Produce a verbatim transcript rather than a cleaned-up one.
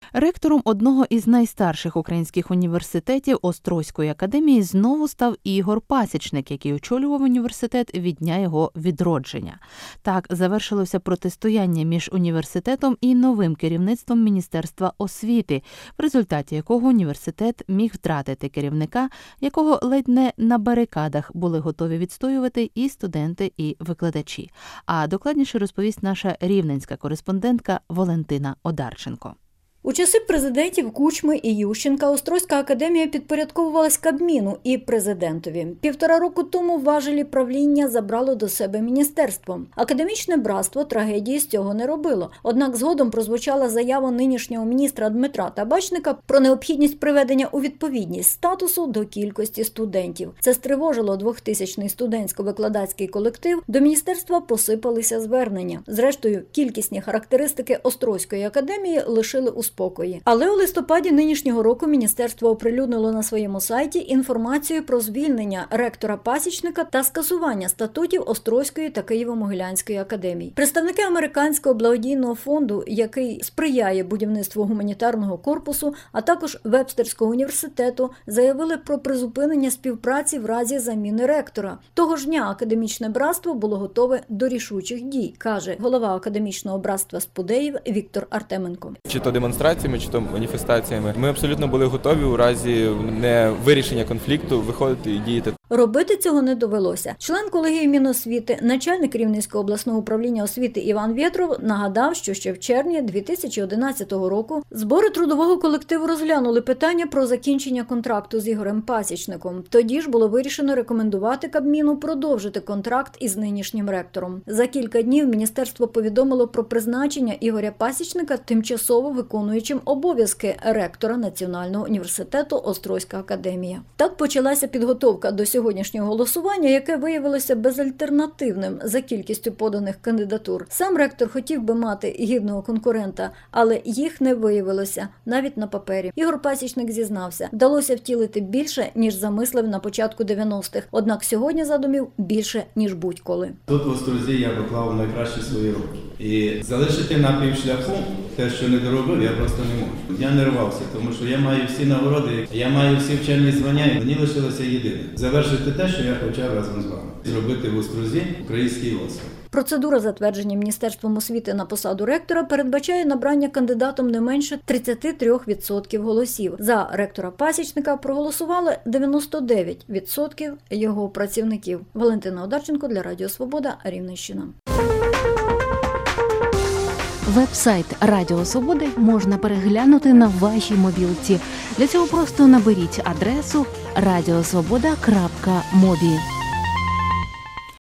Ректором одного із найстарших українських університетів Острозької академії знову став Ігор Пасічник, який очолював університет від дня його відродження. Так завершилося протистояння між університетом і новим керівництвом Міністерства освіти, в результаті якого університет міг втратити керівника, якого ледь не на барикадах були готові відстоювати і студенти, і викладачі. А докладніше розповість наша рівненська кореспондентка Валентина Одарченко. У часи президентів Кучми і Ющенка Острозька академія підпорядковувалась Кабміну і президентові. Півтора року тому важелі правління забрало до себе міністерство. Академічне братство трагедії з цього не робило. Однак згодом прозвучала заява нинішнього міністра Дмитра Табачника про необхідність приведення у відповідність статусу до кількості студентів. Це стривожило двохтисячний студентсько-викладацький колектив, до міністерства посипалися звернення. Зрештою, кількісні характеристики Острозької академії лишили у спокої. Але у листопаді нинішнього року міністерство оприлюднило на своєму сайті інформацію про звільнення ректора Пасічника та скасування статутів Острозької та Києво-Могилянської академій. Представники американського благодійного фонду, який сприяє будівництву гуманітарного корпусу, а також Вебстерського університету, заявили про призупинення співпраці в разі заміни ректора. Того ж дня академічне братство було готове до рішучих дій, каже голова академічного братства Спудеїв Віктор Артеменко. Чи то демонстраціями, чи то маніфестаціями. Ми абсолютно були готові у разі невирішення конфлікту виходити і діяти. Робити цього не довелося. Член колегії Міносвіти, начальник Рівненського обласного управління освіти Іван Вєтров нагадав, що ще в червні дві тисячі одинадцятого року збори трудового колективу розглянули питання про закінчення контракту з Ігорем Пасічником. Тоді ж було вирішено рекомендувати Кабміну продовжити контракт із нинішнім ректором. За кілька днів міністерство повідомило про призначення Ігоря Пасічника тимчасово виконуючим обов'язки ректора Національного університету Острозька академія. Так почалася підготовка до сьогоднішнього голосування, яке виявилося безальтернативним за кількістю поданих кандидатур. Сам ректор хотів би мати гідного конкурента, але їх не виявилося, навіть на папері. Ігор Пасічник зізнався, вдалося втілити більше, ніж замислив на початку дев'яностих, однак сьогодні задумів більше, ніж будь-коли. Тут в Острозі я поклав найкращі свої роки. І залишити на півшляху те, що не доробив, я просто не можу. Я не рвався, тому що я маю всі нагороди, я маю всі вчені звання, і мені лишилося єдине – завершити те, що я почав разом з вами. Зробити в Острозі український освіт. Процедура затвердження Міністерством освіти на посаду ректора передбачає набрання кандидатом не менше тридцять три відсотки голосів. За ректора Пасічника проголосували дев'яносто дев'ять відсотків його працівників. Валентина Одарченко для Радіо Свобода, Рівненщина. Веб-сайт Радіо Свободи можна переглянути на вашій мобілці. Для цього просто наберіть адресу радіосвобода крапка мобі.